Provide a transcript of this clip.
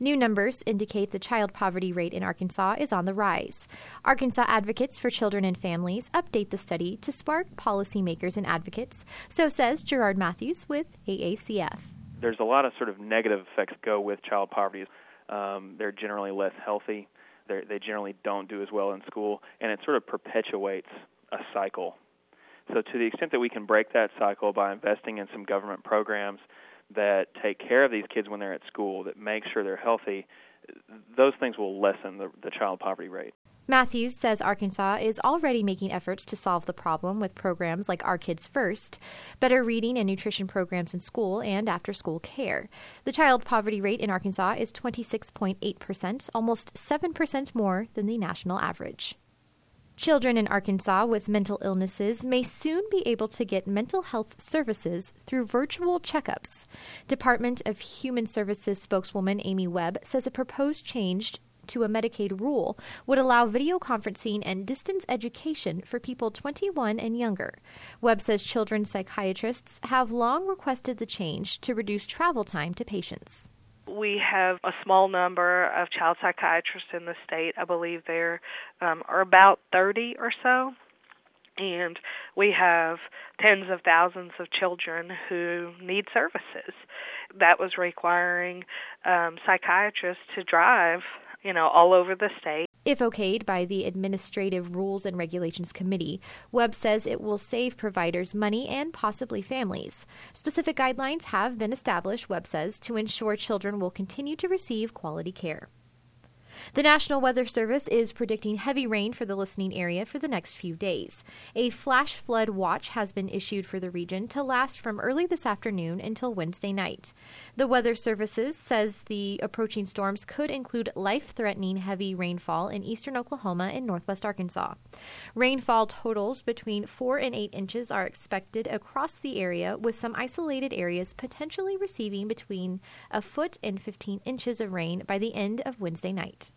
New numbers indicate the child poverty rate in Arkansas is on the rise. Arkansas Advocates for Children and Families update the study to spark policymakers and advocates, so says Gerard Matthews with AACF. There's a lot of sort of negative effects that go with child poverty. They're generally less healthy. They generally don't do as well in school, and it sort of perpetuates a cycle. So to the extent that we can break that cycle by investing in some government programs that take care of these kids when they're at school, that make sure they're healthy, those things will lessen the child poverty rate. Matthews says Arkansas is already making efforts to solve the problem with programs like Our Kids First, better reading and nutrition programs in school, and after-school care. The child poverty rate in Arkansas is 26.8%, almost 7% more than the national average. Children in Arkansas with mental illnesses may soon be able to get mental health services through virtual checkups. Department of Human Services spokeswoman Amy Webb says a proposed change to a Medicaid rule would allow video conferencing and distance education for people 21 and younger. Webb says children's psychiatrists have long requested the change to reduce travel time to patients. We have a small number of child psychiatrists in the state. I believe there are about 30 or so. And we have tens of thousands of children who need services. That was requiring psychiatrists to drive, all over the state. If okayed by the Administrative Rules and Regulations Committee, Webb says it will save providers money and possibly families. Specific guidelines have been established, Webb says, to ensure children will continue to receive quality care. The National Weather Service is predicting heavy rain for the listening area for the next few days. A flash flood watch has been issued for the region to last from early this afternoon until Wednesday night. The Weather Services says the approaching storms could include life-threatening heavy rainfall in eastern Oklahoma and northwest Arkansas. Rainfall totals between 4 and 8 inches are expected across the area, with some isolated areas potentially receiving between a foot and 15 inches of rain by the end of Wednesday night.